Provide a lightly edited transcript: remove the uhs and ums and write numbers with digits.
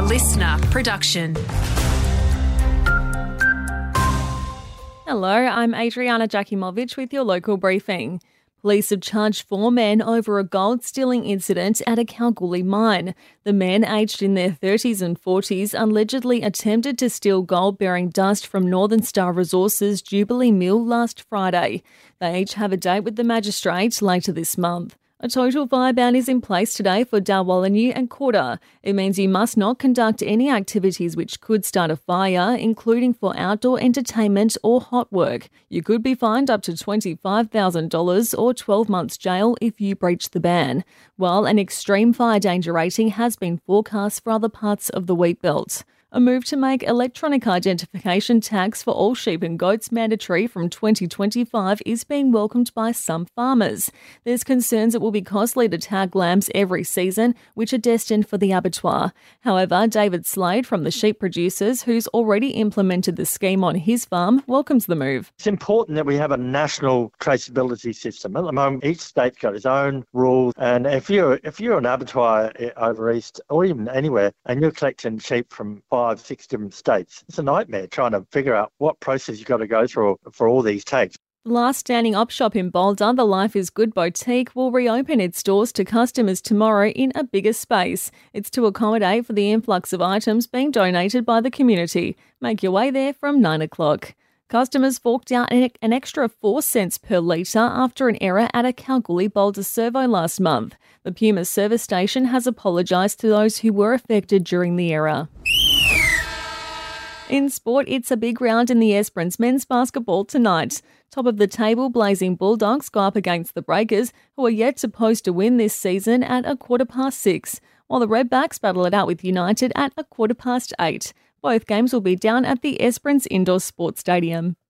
listener production. Hello, I'm Adriana Jakimovic with your local briefing. Police have charged 4 men over a gold stealing incident at a Kalgoorlie mine. The men, aged in their 30s and 40s, allegedly attempted to steal gold-bearing dust from Northern Star Resources' Jubilee Mill last Friday. They each have a date with the magistrate later this month. A total fire ban is in place today for Dalwallinu and Coorta. It means you must not conduct any activities which could start a fire, including for outdoor entertainment or hot work. You could be fined up to $25,000 or 12 months jail if you breach the ban, while an extreme fire danger rating has been forecast for other parts of the wheat belt. A move to make electronic identification tags for all sheep and goats mandatory from 2025 is being welcomed by some farmers. There's concerns it will be costly to tag lambs every season, which are destined for the abattoir. However, David Slade from the sheep producers, who's already implemented the scheme on his farm, welcomes the move. It's important that we have a national traceability system. At the moment, each state's got its own rules, and if you're an abattoir over east or even anywhere, and you're collecting sheep from 5-6 different states, it's a nightmare trying to figure out what process you've got to go through for all these tags. The last standing op shop in Boulder, the Life is Good boutique, will reopen its doors to customers tomorrow in a bigger space. It's to accommodate for the influx of items being donated by the community. Make your way there from 9 o'clock. Customers forked out an extra 4 cents per litre after an error at a Kalgoorlie Boulder servo last month. The Puma service station has apologised to those who were affected during the error. In sport, it's a big round in the Esperance men's basketball tonight. Top of the table, Blazing Bulldogs go up against the Breakers, who are yet to post a win this season at 6:15, while the Redbacks battle it out with United at 8:15. Both games will be down at the Esperance Indoor Sports Stadium.